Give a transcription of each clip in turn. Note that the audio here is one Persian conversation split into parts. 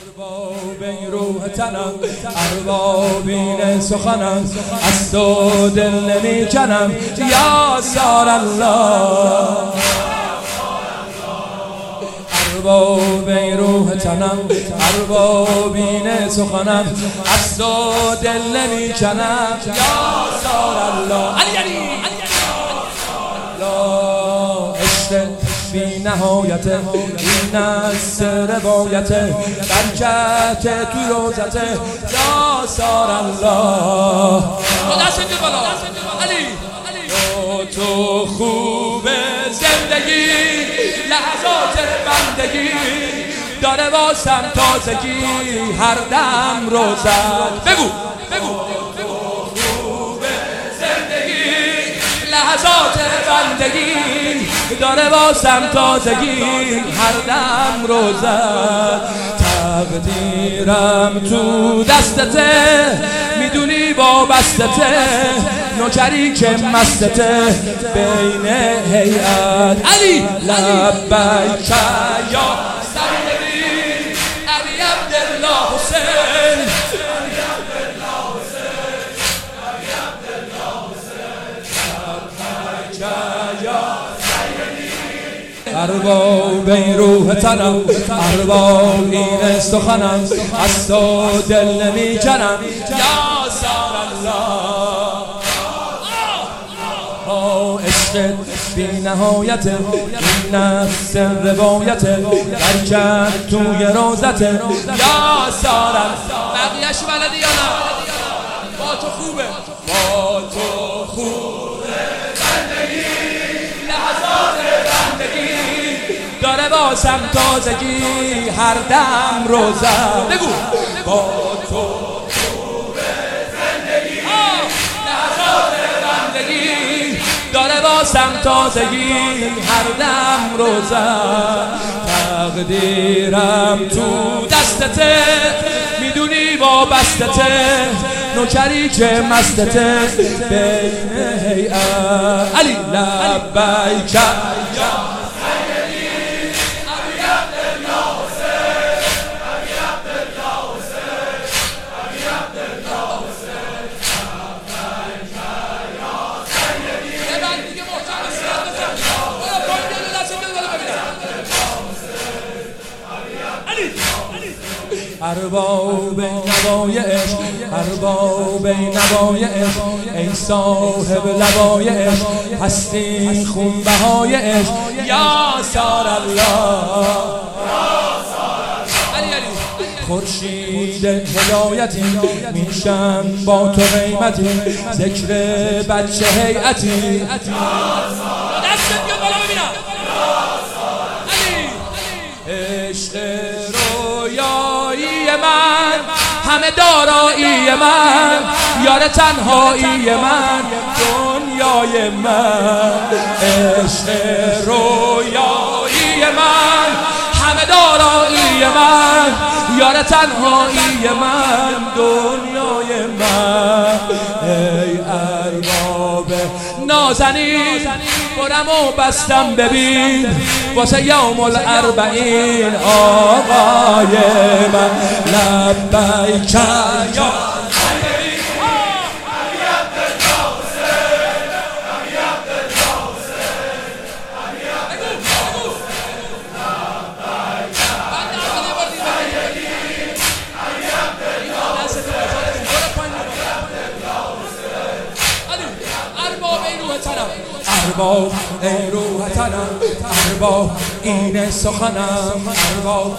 ارباب این روح تنم، اربابین سخنم، از تو دل نمی کنم یا سار الله. ارباب این روح تنم، اربابین سخنم، از تو دل نمی کنم یا سار الله. علی علی عشق بی نهایت، این از روایت برکت تو روزت یا سار الله. تو خوب زندگی، لحظات بندگی داره واسم تازگی، هر دم روزت بگو خوب زندگی، لحظات بندگی داره واسم تازگی، هر دم روزت. تقدیرم تو دستته، میدونی وابستته، نوکری که مستته بین هیئت. علی لبیک یا سیدی علی عبدالله حسین، علی عبدالله حسین، علی عبدالله حسین، لبیک یا سیدی. ارباب این روح تنم، ارباب این سخنم، از تو دل نمی کنم یا سار الله. عشق بی نهایت، این نفس روایت برکت توی روزت یا سار الله. بقیهش بلدی یا نه؟ با تو خوبه، با تو خوبه بندگی، لحظات بندگی داره واسم تازگی، هر دم روزم بگو با تو خوبه زندگی، لحظات بندگی داره واسم تازگی، هر دم روزم. تقدیرم تو دستته، میدونی وابستته، نوکری که مستته بین هیئت. علی لبیک یا ارباب نوای عشق، ارباب نوای عشق، ای صاحب لوای عشق، هستی خونبهای عشق یا سار الله. خورشید هدایتی، میشم با تو قیمتی، ذکر بچه هیئتی. عشق رویایی من، همه دارایی من، یار تنهایی من، دنیای من. عشق رویایی من، همه دارایی من، یار تنهایی من، دنیای من. ای ارباب نازنین، برم و بستم ببین واسه یوم الاربعین آقای من. لبیک یا ارباب ای روح تنم، ارباب این سخنم، ارباب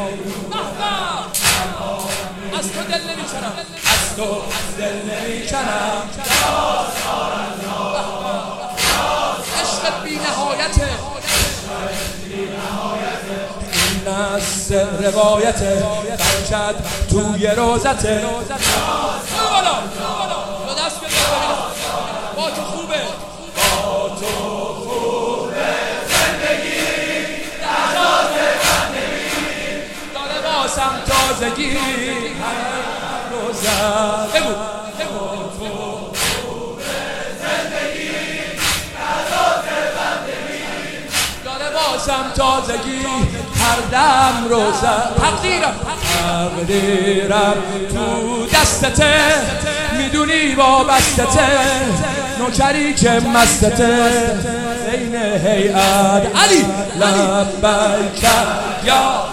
از تو دل نمی کنم، از تو دل نمی کنم یا سار الله. عشق بی نهایته، این از روایته برکت توی روزته. با تو خوبه، با تو خوبه زندگی، لحظات بندگی داره واسم تازگی، هر روزم بگو با تو خوبه زندگی، لحظات بندگی داره واسم تازگی. هر دم روزه. تقدیرم تو دستته، میدونی وابستته، نوکری که مستته بین هیئت علی لبیک یا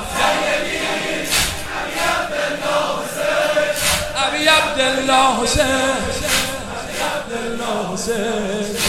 ابی عبدالله حسین.